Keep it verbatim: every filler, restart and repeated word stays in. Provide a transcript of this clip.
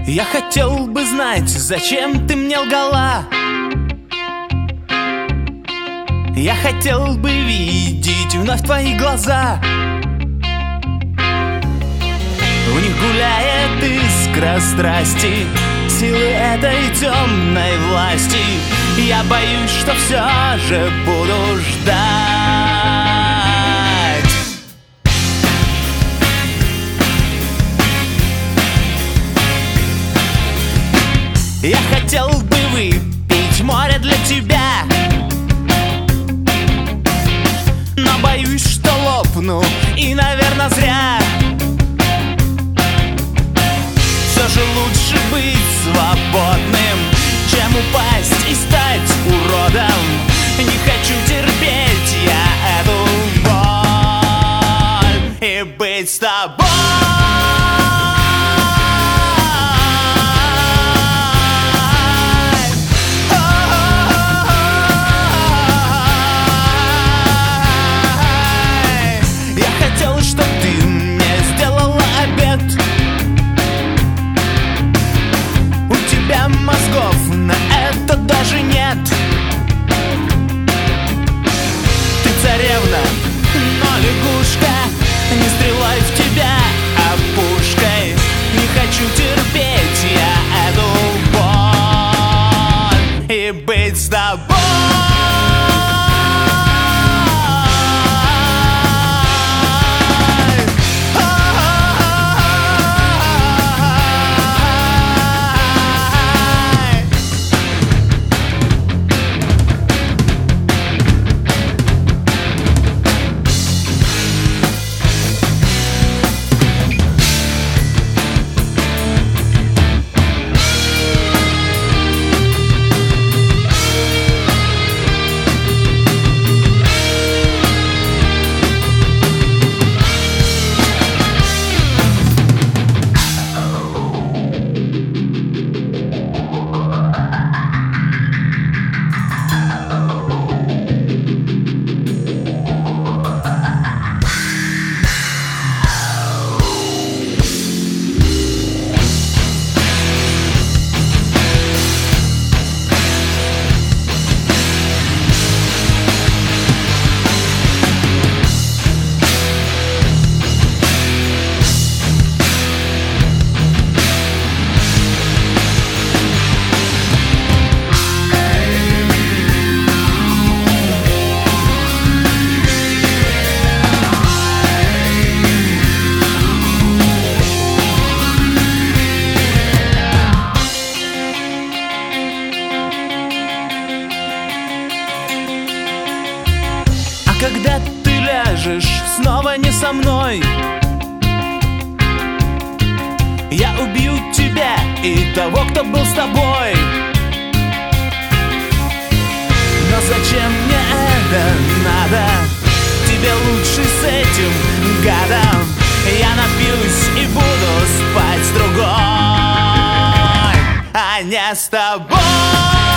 Я хотел бы знать, зачем ты мне лгала. Я хотел бы видеть вновь твои глаза. В них гуляет искра страсти, силы этой темной власти. Я боюсь, что все же буду ждать. Я хотел бы выпить море для тебя, но боюсь, что лопну, и, наверное, зря. Все же лучше быть свободным, чем упасть и стать уродом. Не хочу терпеть я эту боль и быть с тобой. Мозгов на это даже нет. Ты царевна, но лягушка, не стрелой в тебя, а пушкой. Не хочу терпеть я эту боль и быть с тобой. Когда ты ляжешь снова не со мной, я убью тебя и того, кто был с тобой. Но зачем мне это надо? Тебе лучше с этим гадом. Я напьюсь и буду спать с другой, а не с тобой.